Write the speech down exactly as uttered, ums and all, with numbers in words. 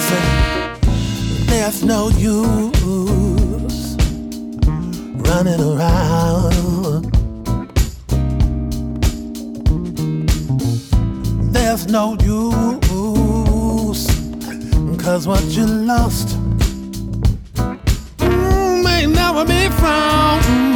listen, there's no use running around. There's no use, 'cause what you lost mm, may never be found.